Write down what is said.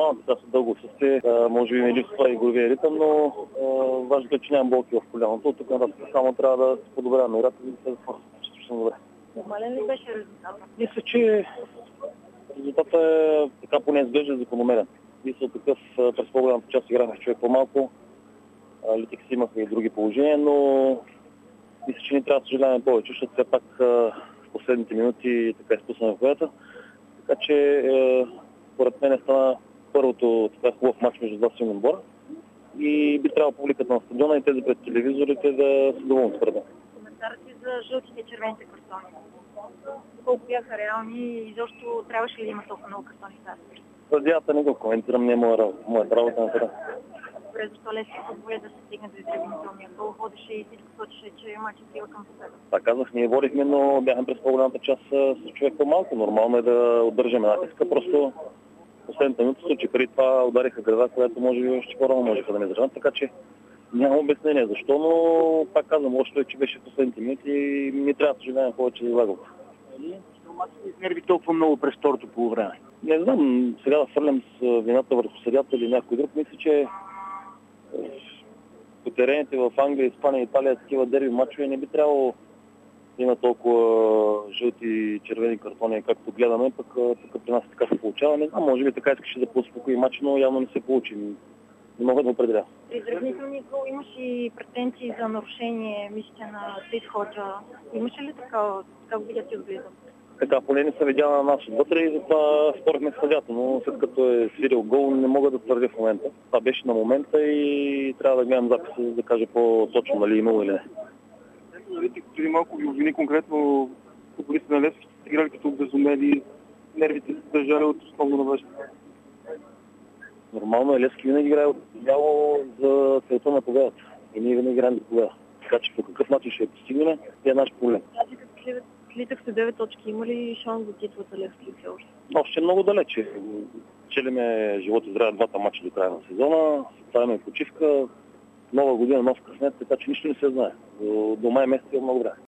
нормално, така са дълго състои. Може би ми липсва и игровия ритъм, но важното е, че нямам болки в коляното. Тук нататък само трябва да се подобряваме играта и да се започвам добре. Нормален ли беше резултатът? Мисля, че резултатът е така поне изглежда закономерен. Мисля такъв през по-голямата част играхме човек по-малко. Литикс имаха и други положения, но мисля, че не трябва да съжаляваме повече, защото все пак в последните минути така изпуснахме победата. Така че според мен стана първото така хубав матч между два силни отбора и би трябвало публиката на стадиона и тези пред телевизорите да са доволни според мен. Коментарът ти за жълтите и червените картони. Колко бяха реални и защо трябваше ли да има толкова много картони в тази? Съдията не го коментирам, не е моята работа на терен. Добре, защо Левски позволи да се стигне до изравнителния гол? Водеше и всичко сочеше, че матчът бива към победа. Така казах, ние водихме, но бяхме през по-голямата част с човек по-малко. Нормално е да удържаме натиска, просто последната минута случай. Преди това удариха града, която може би още по-рано можеха да не държат, така че няма обяснение защо, но пак казвам, още е, че беше в последните минути и не трябва да съжаляваме повече за загубата. Нерви толкова много през второто полувреме? Не знам, сега да свърлям с вината върху съдията или някой друг. Мисля, че по терените в Англия, Испания, Италия, такива дерби мачове не би трябвало да има толкова жълти и червени картони, както гледаме, пък при нас така се получава. Не знам, може би така искаше да по-успокои матч, но явно не се получи. Не мога да определя. При изравнителния гол имаш и претенции за нарушение, мисля, на Сейд Ходжа. Имаше ли такава? Как видят и отблизо? Така, поне не се видя на нас отвътре и затова спорихме с съдята, но след като е свирил гол, не мога да твърдя в момента. Това беше на момента и трябва да гледам записа, за да кажа по-точно дали имало или не. Преди малко ви обвини конкретно футболистите на Левски, сте играли като безумели, нервите се държали от основно на вашите. Нормално е, Левски винаги играе от дяло за целта на победата. И ние винаги играем за победа. Така че по какъв начин ще я постигнем е наш проблем. Слитахте 9 точки. Има ли шанс за титлата Левски все още? Още е много далече. Челиме живот и здраве двата мача до края на сезона. Ставаме почивка. Нова година, нов къснет, така че нищо не се знае. До май месец е много време.